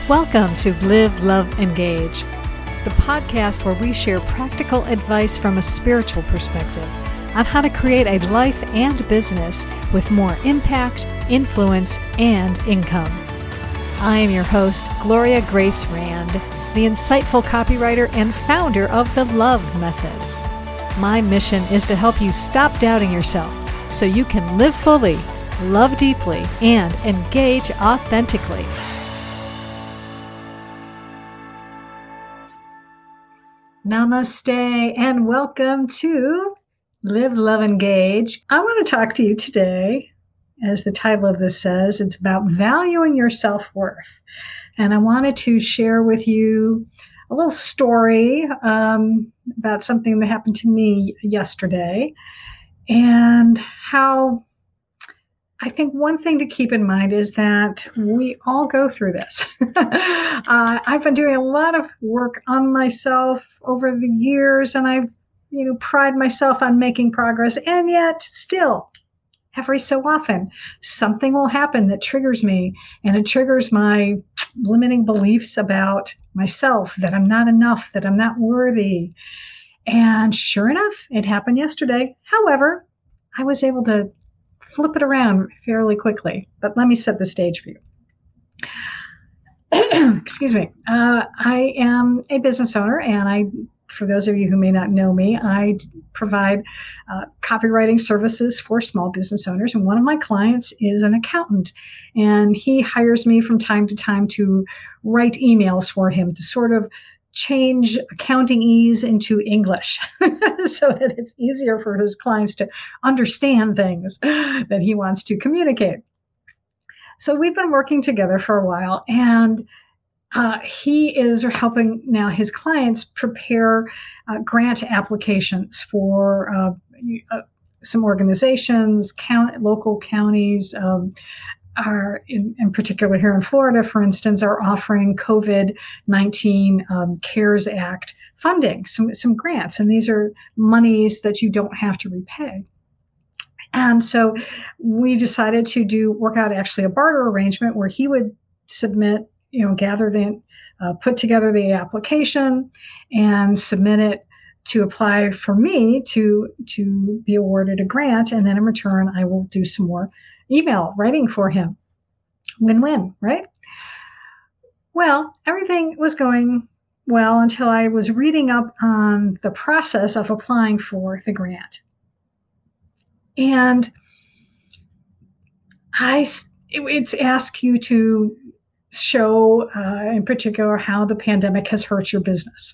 Welcome to Live, Love, Engage, the podcast where we share practical advice from a spiritual perspective on how to create a life and business with more impact, influence, and income. I am your host, Gloria Grace Rand, the insightful copywriter and founder of the Love Method. My mission is to help you stop doubting yourself so you can live fully, love deeply, and engage authentically. Namaste and welcome to Live, Love, Engage. I want to talk to you today, as the title of this says, it's about valuing your self-worth. And I wanted to share with you a little story about something that happened to me yesterday and how I think one thing to keep in mind is that we all go through this. I've been doing a lot of work on myself over the years, and I've, pride myself on making progress. And yet still, every so often, something will happen that triggers me, and it triggers my limiting beliefs about myself, that I'm not enough, that I'm not worthy. And sure enough, it happened yesterday. However, I was able to flip it around fairly quickly, but let me set the stage for you. Excuse me. I am a business owner, and for those of you who may not know me, I provide copywriting services for small business owners, and one of my clients is an accountant, and he hires me from time to time to write emails for him to sort of change accounting-ese into English so that it's easier for his clients to understand things that he wants to communicate. So we've been working together for a while, and he is helping now his clients prepare grant applications for some organizations, local counties, are in particular here in Florida, for instance, are offering COVID-19 CARES Act funding, some grants, and these are monies that you don't have to repay. And so we decided to work out actually a barter arrangement where he would submit, put together the application and submit it to apply for me to be awarded a grant, and then in return I will do some more email writing for him. Win-win, right? Well, everything was going well until I was reading up on the process of applying for the grant. And it's asked you to show, in particular, how the pandemic has hurt your business.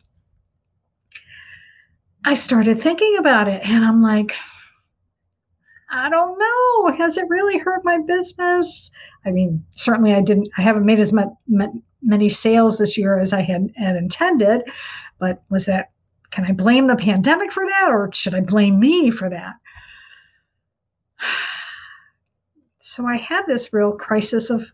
I started thinking about it, and I'm like, I don't know. Has it really hurt my business? I mean, certainly I haven't made as many sales this year as I had intended, but can I blame the pandemic for that, or should I blame me for that? So I had this real crisis of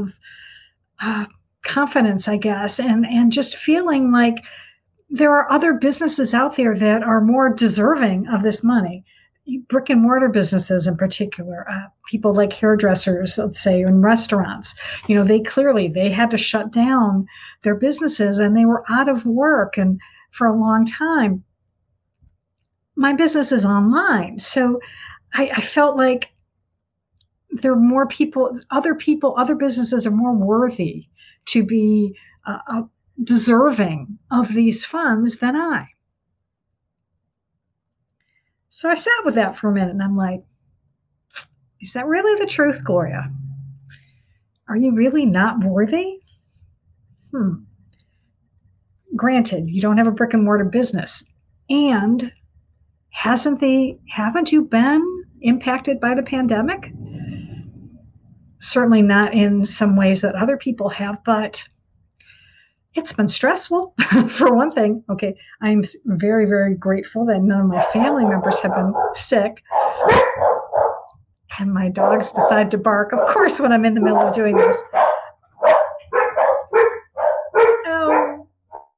confidence, I guess, and just feeling like there are other businesses out there that are more deserving of this money. Brick and mortar businesses in particular, people like hairdressers, let's say, in restaurants, they had to shut down their businesses and they were out of work and for a long time. My business is online. So I felt like there are more people, other businesses are more worthy to be deserving of these funds than I. So I sat with that for a minute and I'm like, is that really the truth, Gloria? Are you really not worthy? Granted, you don't have a brick and mortar business. And haven't you been impacted by the pandemic? Certainly not in some ways that other people have, but it's been stressful, for one thing. Okay, I'm very, very grateful that none of my family members have been sick. And my dogs decide to bark, of course, when I'm in the middle of doing this. Oh.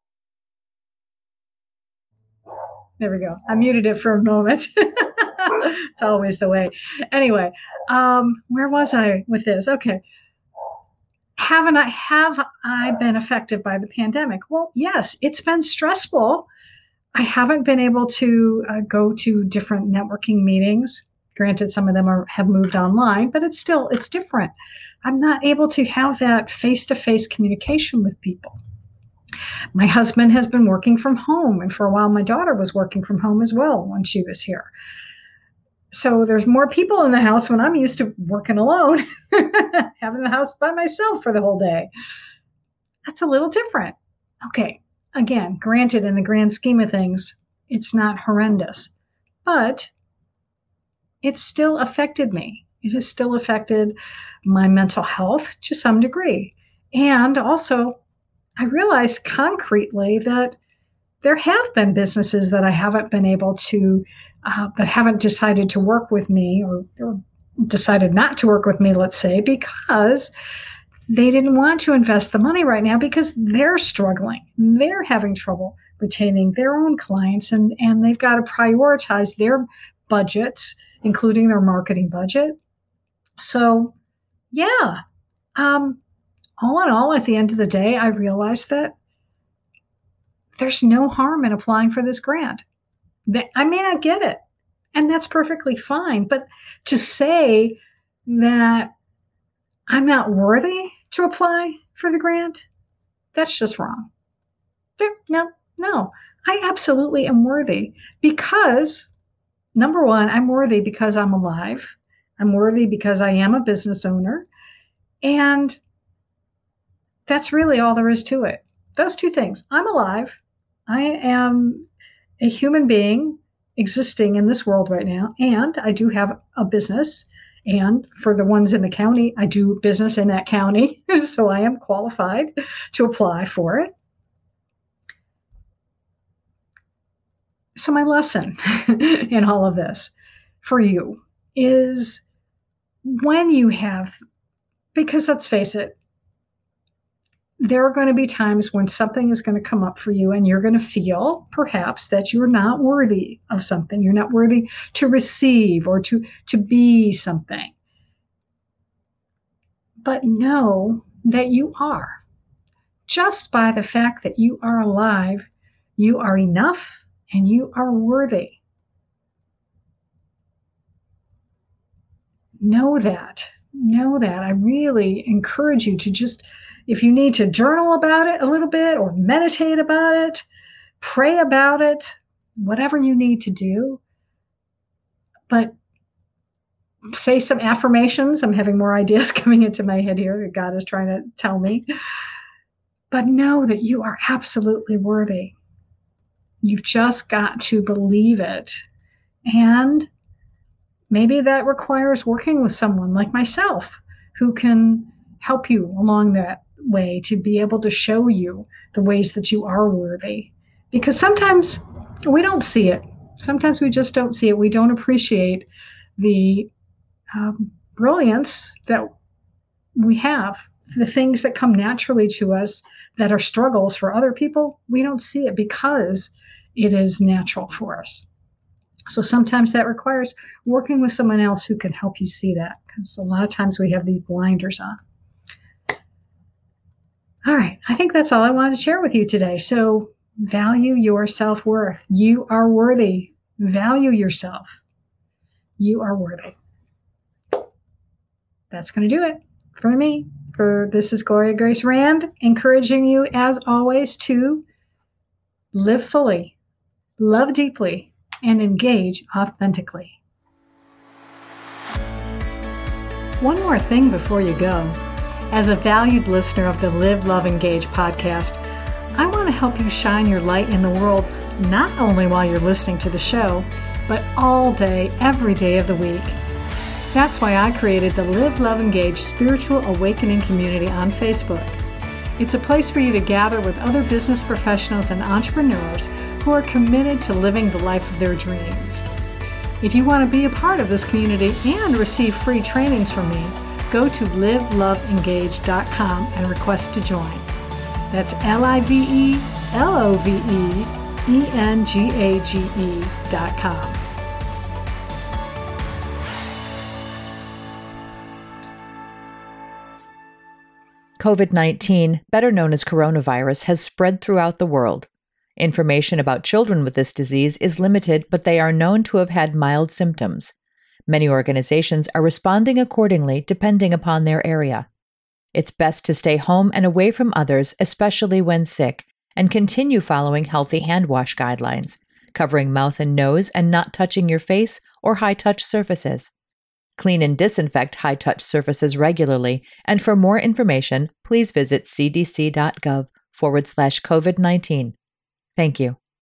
There we go. I muted it for a moment. It's always the way. Anyway, where was I with this? Okay. Have I been affected by the pandemic? Well, yes, it's been stressful. I haven't been able to go to different networking meetings. Granted, some of them have moved online, but it's different. I'm not able to have that face-to-face communication with people. My husband has been working from home, and for a while my daughter was working from home as well when she was here. So there's more people in the house when I'm used to working alone, having the house by myself for the whole day. That's a little different. Okay, again, granted, in the grand scheme of things, it's not horrendous, but it's still affected me. It has still affected my mental health to some degree. And also, I realized concretely that there have been businesses that I haven't been able to, that haven't decided to work with me or decided not to work with me, let's say, because they didn't want to invest the money right now because they're struggling. They're having trouble retaining their own clients, and they've got to prioritize their budgets, including their marketing budget. So, yeah, all in all, at the end of the day, I realized that there's no harm in applying for this grant. I may not get it, and that's perfectly fine. But to say that I'm not worthy to apply for the grant, that's just wrong. No, I absolutely am worthy because, number one, I'm worthy because I'm alive. I'm worthy because I am a business owner. And that's really all there is to it. Those two things. I'm alive. I am a human being existing in this world right now. And I do have a business. And for the ones in the county, I do business in that county. So I am qualified to apply for it. So my lesson in all of this for you is when you have, because let's face it, there are going to be times when something is going to come up for you and you're going to feel perhaps that you're not worthy of something. You're not worthy to receive or to be something. But know that you are. Just by the fact that you are alive, you are enough and you are worthy. Know that. Know that. I really encourage you to just, if you need to journal about it a little bit or meditate about it, pray about it, whatever you need to do. But say some affirmations. I'm having more ideas coming into my head here that God is trying to tell me. But know that you are absolutely worthy. You've just got to believe it. And maybe that requires working with someone like myself who can help you along that way to be able to show you the ways that you are worthy. Because sometimes we don't see it. Sometimes we just don't see it. We don't appreciate the brilliance that we have. The things that come naturally to us that are struggles for other people, we don't see it because it is natural for us. So sometimes that requires working with someone else who can help you see that, because a lot of times we have these blinders on. All right, I think that's all I wanted to share with you today. So value your self-worth. You are worthy. Value yourself. You are worthy. That's going to do it for me. This is Gloria Grace Rand, encouraging you, as always, to live fully, love deeply, and engage authentically. One more thing before you go. As a valued listener of the Live, Love, Engage podcast, I want to help you shine your light in the world, not only while you're listening to the show, but all day, every day of the week. That's why I created the Live, Love, Engage Spiritual Awakening Community on Facebook. It's a place for you to gather with other business professionals and entrepreneurs who are committed to living the life of their dreams. If you want to be a part of this community and receive free trainings from me, go to liveloveengage.com and request to join. That's liveloveengage.com. COVID-19, better known as coronavirus, has spread throughout the world. Information about children with this disease is limited, but they are known to have had mild symptoms. Many organizations are responding accordingly depending upon their area. It's best to stay home and away from others, especially when sick, and continue following healthy hand wash guidelines, covering mouth and nose and not touching your face or high-touch surfaces. Clean and disinfect high-touch surfaces regularly, and for more information, please visit cdc.gov/COVID-19. Thank you.